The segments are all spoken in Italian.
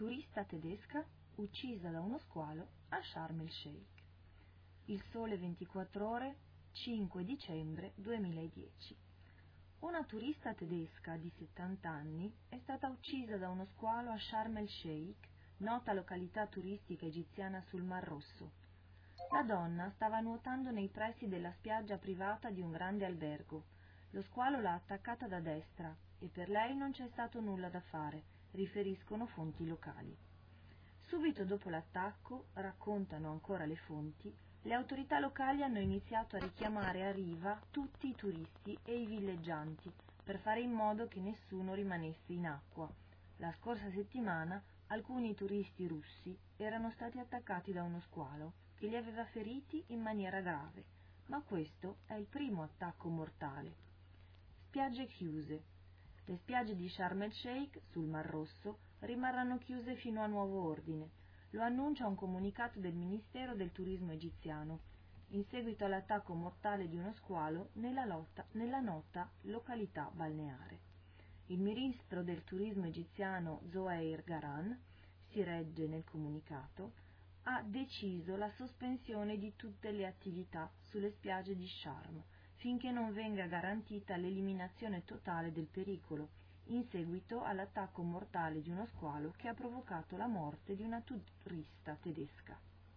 Turista tedesca uccisa da uno squalo a Sharm el Sheikh. Il Sole 24 Ore, 5 dicembre 2010. Una turista tedesca di 70 anni è stata uccisa da uno squalo a Sharm el Sheikh, nota località turistica egiziana sul Mar Rosso. La donna stava nuotando nei pressi della spiaggia privata di un grande albergo. Lo squalo l'ha attaccata da destra e per lei non c'è stato nulla da fare, riferiscono fonti locali. Subito dopo l'attacco, raccontano ancora le fonti, le autorità locali hanno iniziato a richiamare a riva tutti i turisti e i villeggianti per fare in modo che nessuno rimanesse in acqua. La scorsa settimana alcuni turisti russi erano stati attaccati da uno squalo che li aveva feriti in maniera grave, ma questo è il primo attacco mortale. Spiagge chiuse. Le spiagge di Sharm el Sheikh, sul Mar Rosso, rimarranno chiuse fino a nuovo ordine. Lo annuncia un comunicato del Ministero del Turismo egiziano, in seguito all'attacco mortale di uno squalo nella nota località balneare. Il ministro del Turismo egiziano Zoheir Garan, si legge nel comunicato, ha deciso la sospensione di tutte le attività sulle spiagge di Sharm, finché non venga garantita l'eliminazione totale del pericolo, in seguito all'attacco mortale di uno squalo che ha provocato la morte di una turista tedesca.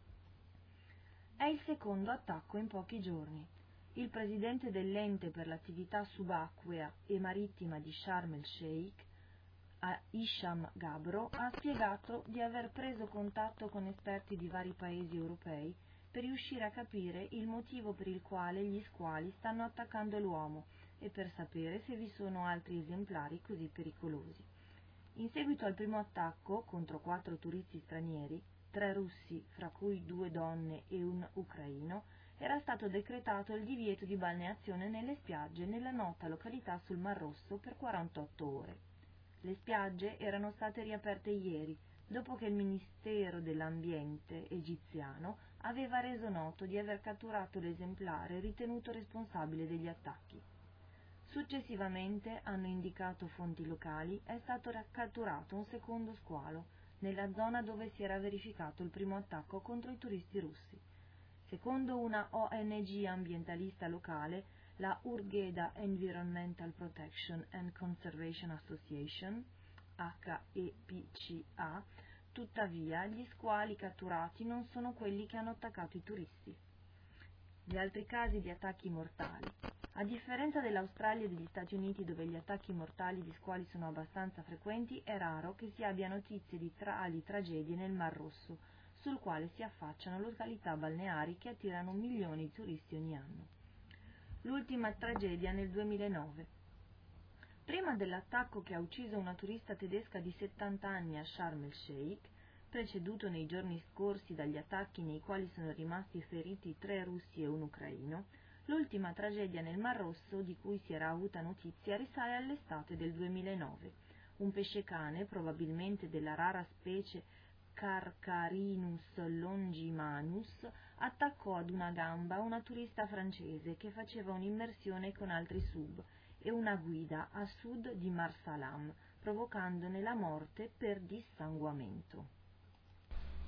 È il secondo attacco in pochi giorni. Il presidente dell'ente per l'attività subacquea e marittima di Sharm el Sheikh, Hisham Gabro, ha spiegato di aver preso contatto con esperti di vari paesi europei per riuscire a capire il motivo per il quale gli squali stanno attaccando l'uomo e per sapere se vi sono altri esemplari così pericolosi. In seguito al primo attacco contro 4 turisti stranieri, 3 russi, fra cui 2 donne e un ucraino, era stato decretato il divieto di balneazione nelle spiagge nella nota località sul Mar Rosso per 48 ore. Le spiagge erano state riaperte ieri, dopo che il Ministero dell'Ambiente egiziano aveva reso noto di aver catturato l'esemplare ritenuto responsabile degli attacchi. Successivamente, hanno indicato fonti locali, è stato catturato un secondo squalo nella zona dove si era verificato il primo attacco contro i turisti russi. Secondo una ONG ambientalista locale, la Hurghada Environmental Protection and Conservation Association, HEPCA, tuttavia gli squali catturati non sono quelli che hanno attaccato i turisti. Gli altri casi di attacchi mortali. A differenza dell'Australia e degli Stati Uniti, dove gli attacchi mortali di squali sono abbastanza frequenti, è raro che si abbia notizie di tali tragedie nel Mar Rosso, sul quale si affacciano località balneari che attirano milioni di turisti ogni anno. L'ultima tragedia nel 2009. Prima dell'attacco che ha ucciso una turista tedesca di 70 anni a Sharm el Sheikh, preceduto nei giorni scorsi dagli attacchi nei quali sono rimasti feriti 3 russi e un ucraino, l'ultima tragedia nel Mar Rosso di cui si era avuta notizia risale all'estate del 2009. Un pescecane, probabilmente della rara specie Carcharinus longimanus, attaccò ad una gamba una turista francese che faceva un'immersione con altri sub e una guida a sud di Marsalam, provocandone la morte per dissanguamento.